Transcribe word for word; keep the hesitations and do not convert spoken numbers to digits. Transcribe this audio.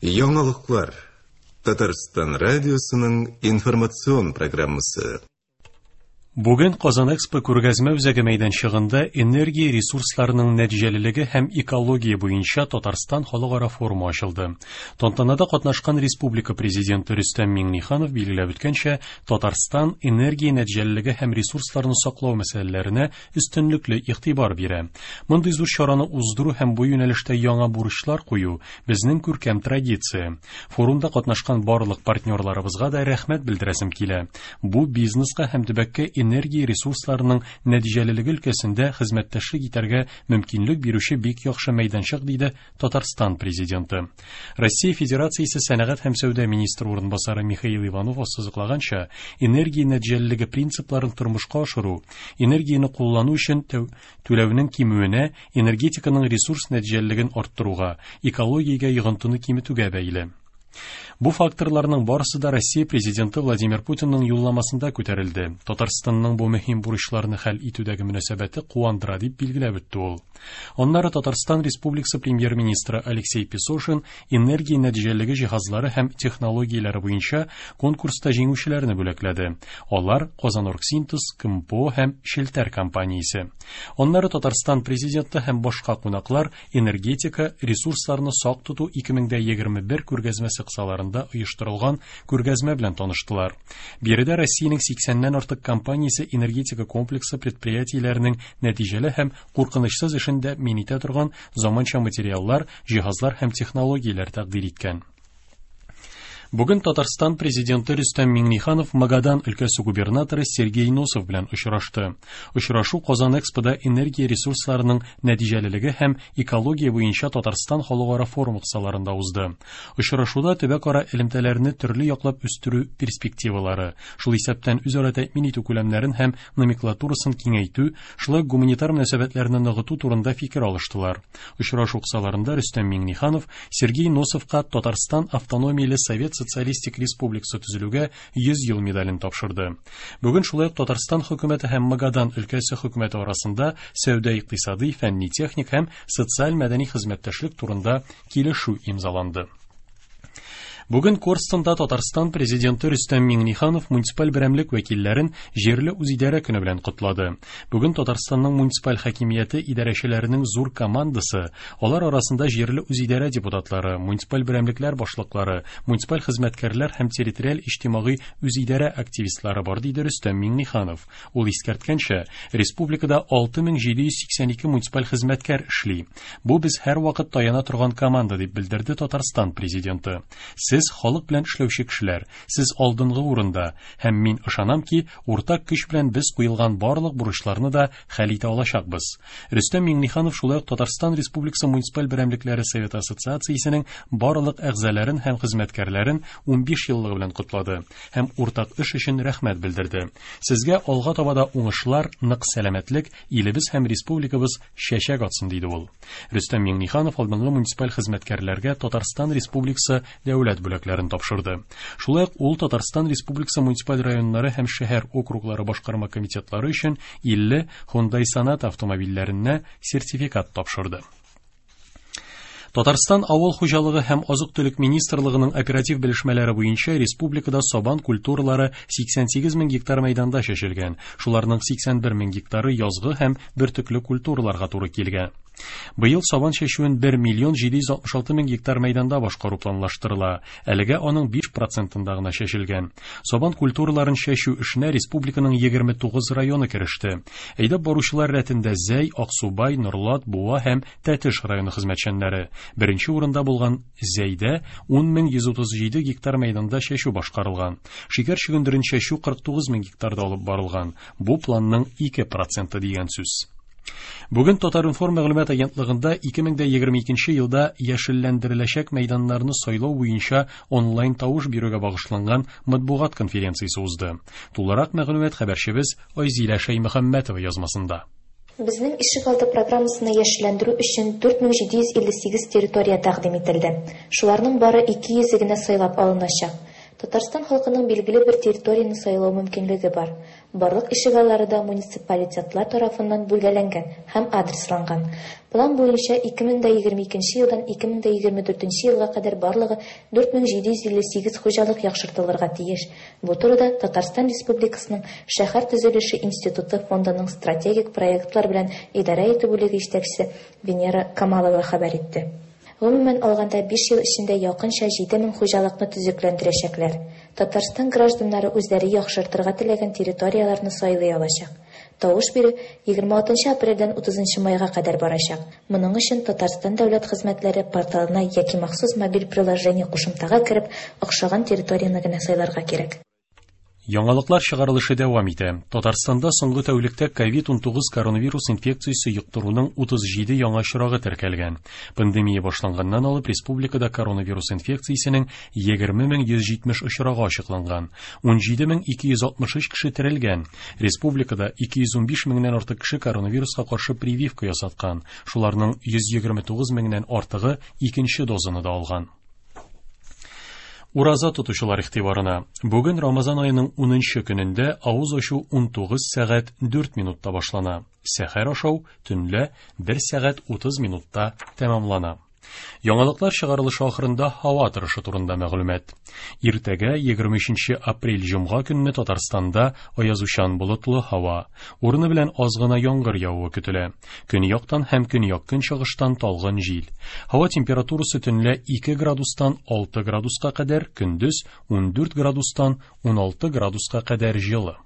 Яңалыклар. Татарстан радиосының информацион программасы. Бүген Казан-Экспо күргәзмә үзәге мәйданчыгында энергия ресурсларының нәтиҗәлелеге һәм экология буенча Татарстан халыкара форумы ачылды. Тантанада катнашкан республика президенты Рөстәм Миңнеханов билгеләп үткәнчә, Татарстан энергия нәтиҗәлелеге һәм ресурсларны саклау мәсьәләләренә өстенлекле игътибар бирә. Мондый зур чараны уздыру һәм бу юнәлештә яңа бурычлар кую безнең күркәм традиция. Форумда катнашкан барлык партнерларыбызга да рәхмәт белдерәсем килә. Бу бизнеска һәм төбәккә энергия ресурсларының нәтиҗәлелеге өлкәсендә хезмәттәшлек итәргә мөмкинлек бирүче бик яхшы мәйданчык, диде Татарстан президенты. Россия Федерациясе сәнәгать һәм сәүдә министры урынбасары Михаил Иванов ассызыклаганча, энергия нәтиҗәлелеге принципларын тормышка ашыру, энергияны куллану өчен түләүнең кимүенә, энергетиканың ресурс нәтиҗәлелеген арттыруга, экологиягә йогынтыны киметүгә бәйле. Бу факторларның барысы да Россия президенты Владимир Путинның юлламасында күтәрелде. Татарстанның бу мөһим бурычларны хәл итүдәге мөнәсәбәте куандыра дип билгеләп үтте ул. Аннары Татарстан Республикасы премьер-министры Алексей Песошин энергия нәтиҗәлелеге җиһазлары һәм технологияләре буенча конкурста җиңүчеләрне бүләкләде. Алар Казаноргсинтез, КМПО һәм Шелтәр компаниясе. Аннары Татарстан президенты һәм башка кунаклар энергетика, ресурсларны сак тоту ике мең егерме бер күргәзмәсе кысаларында оештырылган күргәзмә белән таныштылар. Биредә Россиянең сиксәннән артык компаниясе энергетика комплексы предприятиеләренең нәтиҗәле һәм куркынычсыз эшендә мин итә торган заманча материаллар, җиһазлар һәм технологияләр тәкъдим иткән. Бүген Татарстан президенты Рөстәм Миңнеханов Магадан өлкәсе губернаторы Сергей Носов белән очрашты. Очрашу Казан-Экспода энергия ресурсларының нәтиҗәлелеге һәм экология буенча Татарстан халыкара форумы кысаларында узды. Очрашуда төбәк-ара элемтәләрне төрле яклап үстерү перспективалары, шул исәптән үзара тәэмин итү күләмнәрен һәм номенклатурасын киңәйтү, шулай гуманитар мөнәсәбәтләрне ныгыту турында фикер алыштылар. Очрашу кысаларында Рөстәм Миңнеханов Сергей Носовка Татарстан автономияле Совет Социалистик Республикасы төзелүгә йөз ел медален тапшырды. Бүген шулай ук Татарстан хөкүмәте һәм Магадан өлкәсе хөкүмәте арасында сәүдә-икътисади, фәнни-техник һәм социаль-мәдәни хезмәттәшлек турында килешү имзаланды. Бүген Корстонда Татарстан президенты Рөстәм Миңнеханов муниципаль берәмлек вәкилләрен җирле үзидарә көне белән котлады. Бүген Татарстанның муниципаль хакимияте идарәчеләренең зур командасы, алар арасында җирле үзидарә депутатлары, муниципаль берәмлекләр башлыклары, муниципаль хезмәткәрләр һәм территориаль иҗтимагый үзидарә активистлары бар, диде Рөстәм Миңнеханов. Ул искәрткәнчә, республикада алты мең җиде йөз сиксән ике муниципаль хезмәткәр эшли. Бу без һәрвакыт таяна торган команда, дип белдерде Татарстан президенты. Сез халык белән эшләүче кешеләр, сез алдынгы урында, һәм мин ышанам ки, уртак көч белән без куелган барлык бурычларны да хәл итә алачакбыз. Рөстәм Миңнеханов шулай ук Татарстан Республикасы муниципаль берәмлекләре Советы ассоциациясенең барлык әгъзаларын һәм хезмәткәрләрен унбиш еллыгы белән котлады һәм уртак эш өчен рәхмәт белдерде. Сезгә алга таба да уңышлар, нык сәламәтлек, илебез һәм республикабыз чәчәк атсын, диде ул. Рөстәм Миңнеханов алдынгы муниципаль хезмәткәрләргә Татарстан Республикасы дәүләт бүләкләрен тапшырды. Шулай ук ул Татарстан Республикасы муниципаль районнары һәм шәһәр округлары башкарма комитетлары өчен илле Hyundai Sonata автомобильләренә сертификат тапшырды. Татарстан авыл хуҗалыгы һәм азык-төлек министрлыгының оператив белешмәләре буенча республикада сабан культуралары сиксән сигез мең гектар мәйданда чәчелгән. Шуларның сиксән бер мең гектары язгы һәм бөртекле культураларга туры килгән. Быел сабан чәчүен бер миллион җиде йөз алтмыш алты мең гектар мәйданда башкару планлаштырыла. Әлегә аның биш процентында гына чәчелгән. Сабан культураларын чәчү эшенә республиканың егерме тугыз районы кереште. Әйдәп баручылар рәтендә Зәй, Аксубай, Норлат, Буа һәм Тәтеш районы хезмәтчәннәре. Беренче урында булган Зәйдә ун мең йөз утыз җиде гектар мәйданда чәчү башкарылган. Шикәр чөгендерен чәчү кырык тугыз мең гектарда алып барылган. Бу планның ике проценты дигән сүз. Бүген Татар-информ мәгълүмат агентлыгында ике мең егерме икенче елда яшелләндереләчәк мәйданнарны сайлау буенча онлайн тавыш бирүгә багышланган матбугат конференциясе узды. Тулырак мәгълүмат хәбәрчебез Айзилә Шәймөхәммәтова язмасында. Безнең ишек алды программасына яшелләндерү өчен дүрт мең җиде йөз илле сигез территория тәкъдим ителде. Шуларның бары ике йөзе генә сайлап алыначак. Татарстан халкының билгеле бер территорияны сайлау мөмкинлеге бар. Барлык ишегаллары да муниципалитетлар тарафыннан бүлгәләнгән һәм адресланган. План буенча ике мең егерме икенче елдан ике мең егерме дүртенче елга кадәр барлыгы дүрт мең җиде йөз илле сигез хуҗалык яхшыртылырга тиеш. Бу турыда Татарстан Республикасының шәһәр төзелеше институты фондының стратегик проектлар белән идарә итү бүлеге җитәкчесе Венера Камалова хәбәр итте. Гомумән алганда биш ел эчендә якынча җиде мең хуҗалыкны төзекләндерәчәкләр. Татарстан гражданнары үзләре яхшыртырга теләгән территорияларны сайлый алачак. Тавыш бирү егерме алтынчы апрельдән утызынчы майга кадәр барачак. Моның өчен Татарстан дәүләт хезмәтләре порталына яки махсус мобиль приложение кушымтага кереп, охшаган территорияны гына сайларга кирәк. Яңалыклар чыгарылышы дәвам итә. Татарстанда соңгы тәүлектә ковид унтугыз коронавирус инфекциясе йоктыруның утыз җиде яңа очрагы теркәлгән. Пандемия башланганнан алып республикада коронавирус инфекциясенең егерме мең йөз җитмеш очрагы ачыкланган. ун җиде мең ике йөз алтмыш өч кеше терелгән. Республикада ике йөз ун биш меңнән артык кеше коронавируска каршы прививка ясаткан. Шуларның йөз егерме тугыз меңнән артыгы икенче дозаны да алган. Ураза тотучылар игътибарына. Бүген Рамазан аеның унынчы көнендә авыз ачу ун тугыз сәгать дүрт минутта башлана. Сәхәр ашау төнлә бер сәгать утыз минутта тәмамлана. Яңалыклар чыгарылышы ахырында һава торышы турында мәгълүмат. Иртәгә егерме өченче апрель җомга көнне Татарстанда аязучан болытлы һава, урыны белән аз гына яңгыр явуы көтелә. Көньяктан һәм көньяк-көнчыгыштан талгын җил. Һава температурасы төнлә ике градустан алты градуска кадәр, көндез ун дүрт градустан ун алты градуска кадәр җылы.